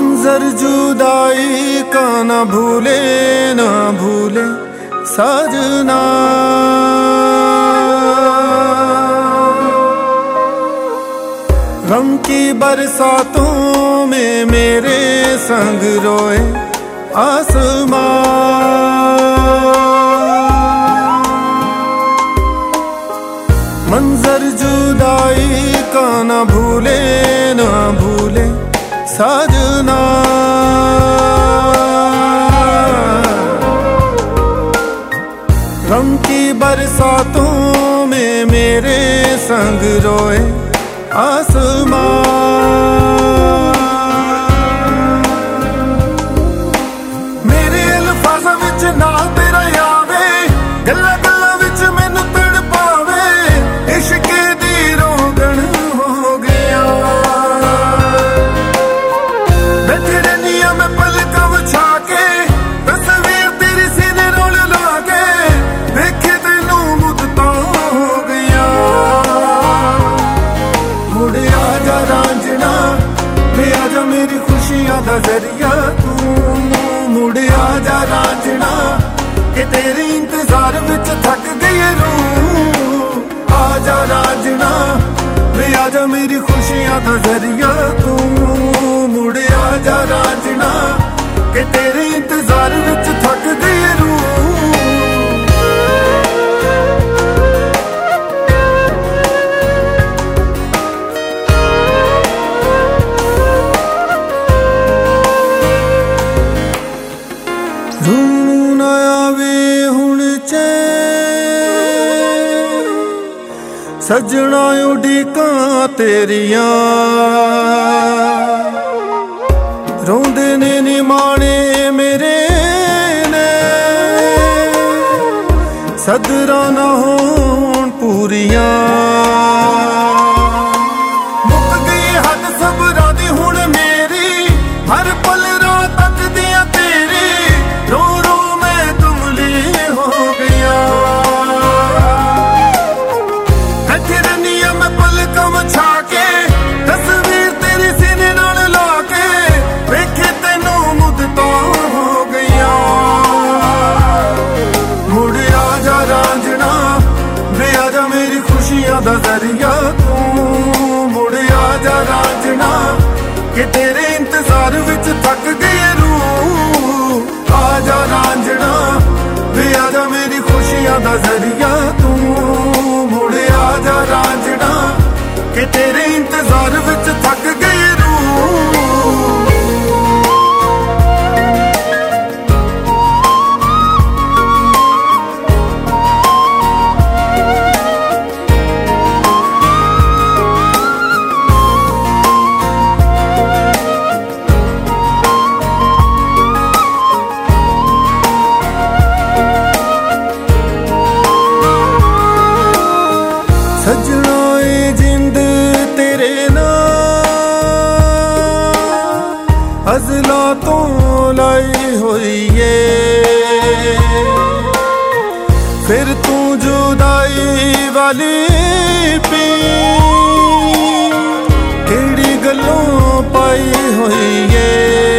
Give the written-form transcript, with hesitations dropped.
मंजर जुदाई का ना भूले सजना। गम की बरसातों में मेरे संग रोए आसमां। मंजर जुदाई का ना भूले सजना। गम की बरसातों में मेरे संग रोए आसमां। मेरे अल्फाज़ां विच ना तेरा आवे, गल्लां गल्लां विच मैनूं तड़पावे। इश्क दी रोगन हो गया, बैठी रहनी आ मैं पलकां विछा के। तस्वीर तेरी सीने नाल ला के, देखे तैनूं मुद्दतां हो गया। मुड़ आजा रांझना, वे आजा मेरी खुशियां दा जरिया तू। मुड़ आजा रांझना, कि तेरे इंतजार विच थक गई रूह। आजा रांझना, वे आजा मेरी खुशियां दा जरिया तू। मुड़ आजा रांझना, कि तेरे इंतजार विच थक गई रूह। रूणू ना आवे हुण चैन, सजना उड़ीकां तेरियां। रोंदे ने निमाणे मेरे ने, सदरां ना होण पूरियां। मुक गई हद सबरां दी हुण मेरी, हर पल रात तकदियां तेरी। रो रो मैं कमली हो गया, बैठी रहनी आ मैं पलकां विछा के। तस्वीर तेरी सीने नाल ला के, वेखे तैनूं मुद्दतां हो गईयां। मुड़ आजा रांझना, वे आजा मेरी खुशियां दा जरिया तू। मुड़ आजा रांझना, कि तेरे इंतजार विच थक गई रूह। आजा रांझना, वे आजा मेरी खुशियां दा जरिया तू। मुड़ आजा रांझना, कि तेरे इंतजार विच थक गई रूह। सजना ए जिंद तेरे नाल अज़ला तो लाई होई है। फिर तू जुदाई वाली पी, केड़ी गल्लों पाई होई है।